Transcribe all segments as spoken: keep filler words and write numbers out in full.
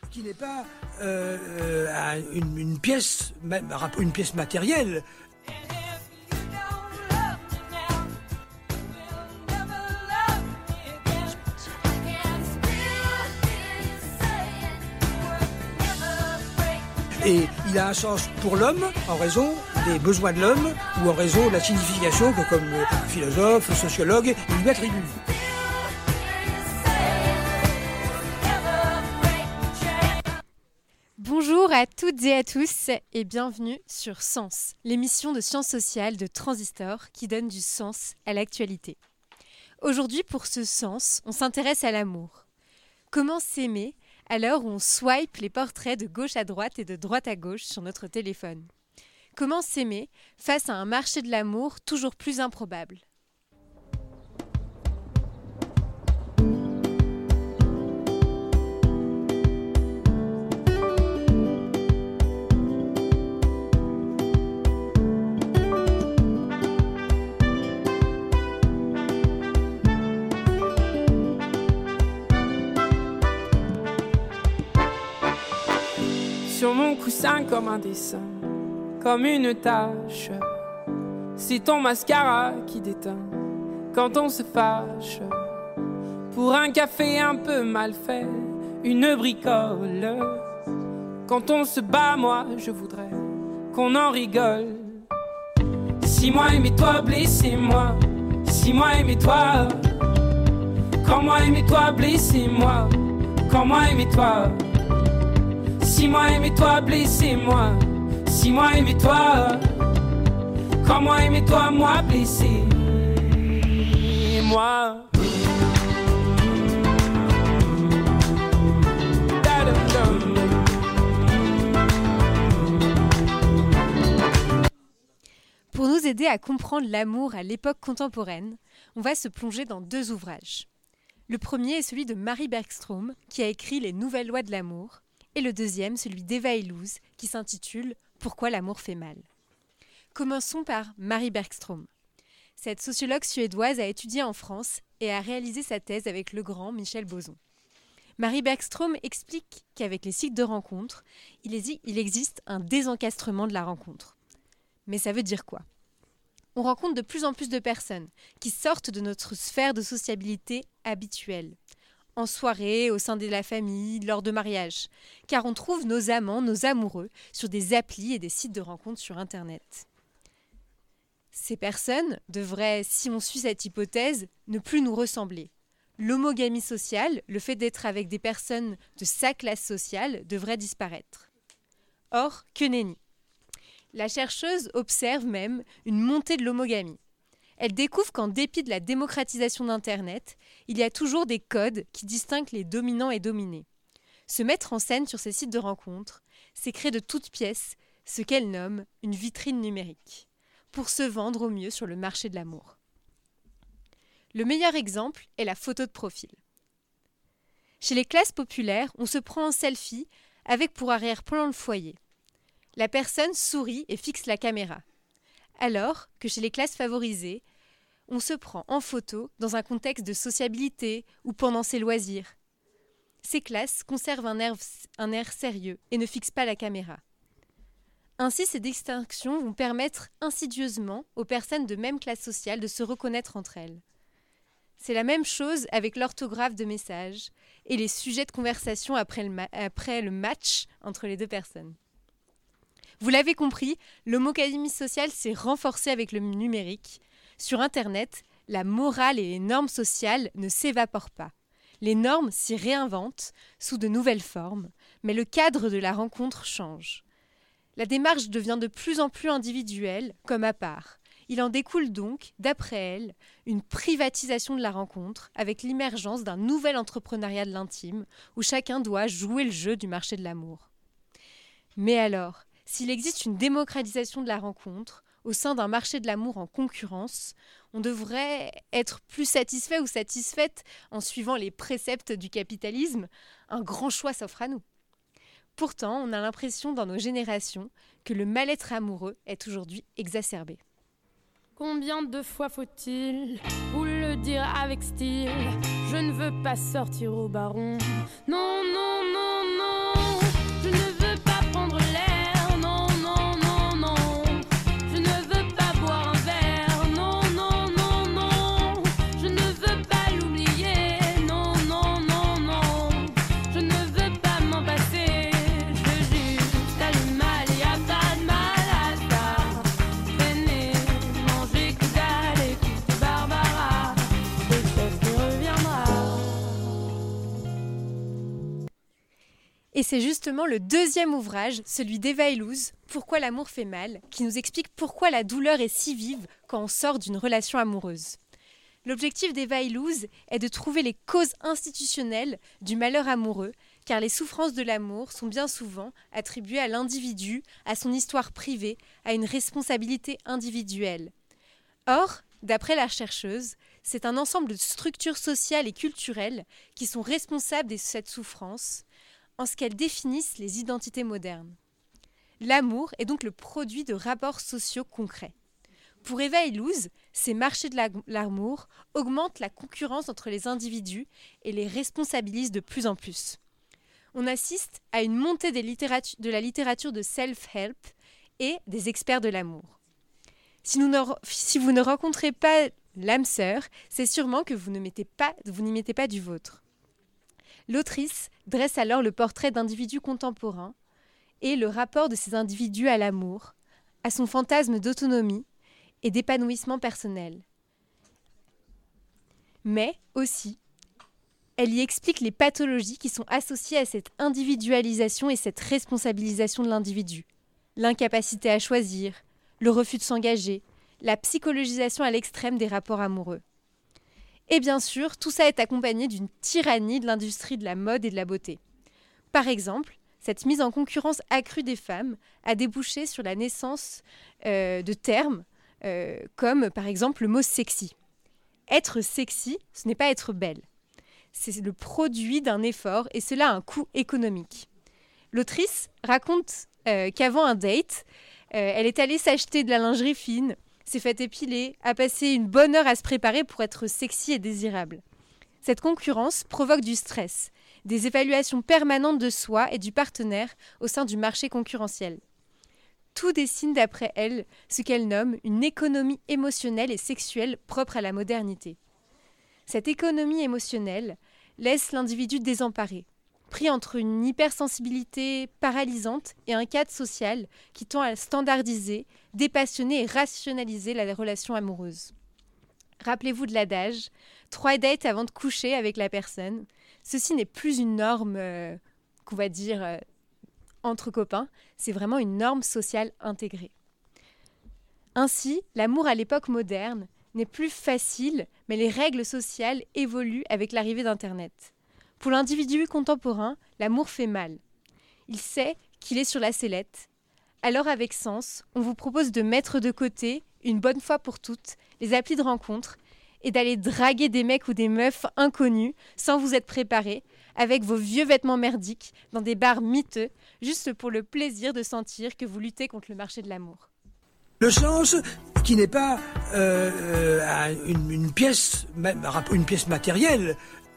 qui n'est pas euh, euh, une, une, pièce, une pièce matérielle. Et il a un sens pour l'homme en raison des besoins de l'homme ou en raison de la signification que, comme philosophe, sociologue, il lui attribue. Bonjour à toutes et à tous et bienvenue sur Sens, l'émission de sciences sociales de Transistor qui donne du sens à l'actualité. Aujourd'hui, pour ce Sens, on s'intéresse à l'amour. Comment s'aimer à l'heure où on swipe les portraits de gauche à droite et de droite à gauche sur notre téléphone? Comment s'aimer face à un marché de l'amour toujours plus improbable? Sur mon coussin comme un dessin, comme une tache, c'est ton mascara qui déteint quand on se fâche. Pour un café un peu mal fait, une bricole. Quand on se bat, moi je voudrais qu'on en rigole. Si moi aimais-toi, blessez-moi. Si moi aimais-toi. Quand moi aimais-toi, blessez-moi. Quand moi aimais-toi. Si moi aimais-toi, blessez-moi. Si moi aimais-toi. Quand moi aimais-toi, moi blessé. Moi. Pour nous aider à comprendre l'amour à l'époque contemporaine, on va se plonger dans deux ouvrages. Le premier est celui de Marie Bergström, qui a écrit Les Nouvelles lois de l'amour, et le deuxième, celui d'Eva Illouz, qui s'intitule « Pourquoi l'amour fait mal ». Commençons par Marie Bergström. Cette sociologue suédoise a étudié en France et a réalisé sa thèse avec le grand Michel Boson. Marie Bergström explique qu'avec les sites de rencontres, il existe un désencastrement de la rencontre. Mais ça veut dire quoi ? On rencontre de plus en plus de personnes qui sortent de notre sphère de sociabilité habituelle. En soirée, au sein de la famille, lors de mariages, car on trouve nos amants, nos amoureux, sur des applis et des sites de rencontres sur Internet. Ces personnes devraient, si on suit cette hypothèse, ne plus nous ressembler. L'homogamie sociale, le fait d'être avec des personnes de sa classe sociale, devrait disparaître. Or, que nenni. La chercheuse observe même une montée de l'homogamie. Elle découvre qu'en dépit de la démocratisation d'Internet, il y a toujours des codes qui distinguent les dominants et dominés. Se mettre en scène sur ces sites de rencontres, c'est créer de toutes pièces ce qu'elle nomme une vitrine numérique, pour se vendre au mieux sur le marché de l'amour. Le meilleur exemple est la photo de profil. Chez les classes populaires, on se prend en selfie avec pour arrière-plan le foyer. La personne sourit et fixe la caméra. Alors que chez les classes favorisées, on se prend en photo dans un contexte de sociabilité ou pendant ses loisirs. Ces classes conservent un air, un air sérieux et ne fixent pas la caméra. Ainsi, ces distinctions vont permettre insidieusement aux personnes de même classe sociale de se reconnaître entre elles. C'est la même chose avec l'orthographe de messages et les sujets de conversation après le, ma- après le match entre les deux personnes. Vous l'avez compris, l'homogamie sociale s'est renforcée avec le numérique. Sur Internet, la morale et les normes sociales ne s'évaporent pas. Les normes s'y réinventent sous de nouvelles formes, mais le cadre de la rencontre change. La démarche devient de plus en plus individuelle, comme à part. Il en découle donc, d'après elle, une privatisation de la rencontre avec l'émergence d'un nouvel entrepreneuriat de l'intime où chacun doit jouer le jeu du marché de l'amour. Mais alors, s'il existe une démocratisation de la rencontre, au sein d'un marché de l'amour en concurrence, on devrait être plus satisfait ou satisfaite en suivant les préceptes du capitalisme. Un grand choix s'offre à nous. Pourtant, on a l'impression dans nos générations que le mal-être amoureux est aujourd'hui exacerbé. Combien de fois faut-il vous le dire avec style? Je ne veux pas sortir au baron. Non, non, non, non. Et c'est justement le deuxième ouvrage, celui d'Eva Illouz, Pourquoi l'amour fait mal, qui nous explique pourquoi la douleur est si vive quand on sort d'une relation amoureuse. L'objectif d'Eva Illouz est de trouver les causes institutionnelles du malheur amoureux, car les souffrances de l'amour sont bien souvent attribuées à l'individu, à son histoire privée, à une responsabilité individuelle. Or, d'après la chercheuse, c'est un ensemble de structures sociales et culturelles qui sont responsables de cette souffrance, en ce qu'elles définissent les identités modernes. L'amour est donc le produit de rapports sociaux concrets. Pour Eva Illouz, ces marchés de l'amour augmentent la concurrence entre les individus et les responsabilisent de plus en plus. On assiste à une montée des littératures, de la littérature de self-help et des experts de l'amour. Si, nous ne, si vous ne rencontrez pas l'âme sœur, c'est sûrement que vous, ne mettez pas, vous n'y mettez pas du vôtre. L'autrice dresse alors le portrait d'individus contemporains et le rapport de ces individus à l'amour, à son fantasme d'autonomie et d'épanouissement personnel. Mais aussi, elle y explique les pathologies qui sont associées à cette individualisation et cette responsabilisation de l'individu. L'incapacité à choisir, le refus de s'engager, la psychologisation à l'extrême des rapports amoureux. Et bien sûr, tout ça est accompagné d'une tyrannie de l'industrie de la mode et de la beauté. Par exemple, cette mise en concurrence accrue des femmes a débouché sur la naissance euh, de termes euh, comme par exemple le mot sexy. Être sexy, ce n'est pas être belle. C'est le produit d'un effort et cela a un coût économique. L'autrice raconte euh, qu'avant un date, euh, elle est allée s'acheter de la lingerie fine, s'est fait épiler, a passé une bonne heure à se préparer pour être sexy et désirable. Cette concurrence provoque du stress, des évaluations permanentes de soi et du partenaire au sein du marché concurrentiel. Tout dessine d'après elle ce qu'elle nomme une économie émotionnelle et sexuelle propre à la modernité. Cette économie émotionnelle laisse l'individu désemparé, pris entre une hypersensibilité paralysante et un cadre social qui tend à standardiser, dépassionner et rationaliser la relation amoureuse. Rappelez-vous de l'adage « trois dates avant de coucher avec la personne ». Ceci n'est plus une norme euh, qu'on va dire euh, entre copains, c'est vraiment une norme sociale intégrée. Ainsi, l'amour à l'époque moderne n'est plus facile, mais les règles sociales évoluent avec l'arrivée d'Internet. Pour l'individu contemporain, l'amour fait mal. Il sait qu'il est sur la sellette. Alors avec Sens, on vous propose de mettre de côté, une bonne fois pour toutes, les applis de rencontre et d'aller draguer des mecs ou des meufs inconnus sans vous être préparé, avec vos vieux vêtements merdiques, dans des bars miteux, juste pour le plaisir de sentir que vous luttez contre le marché de l'amour. Le sens qui n'est pas euh, euh, une, une, pièce, une pièce matérielle.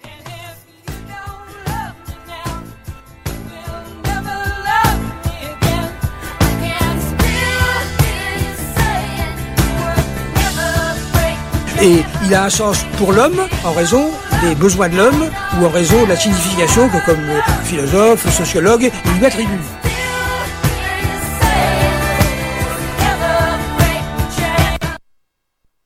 Et il a un sens pour l'homme en raison des besoins de l'homme ou en raison de la signification que, comme philosophe, sociologue, il lui attribue.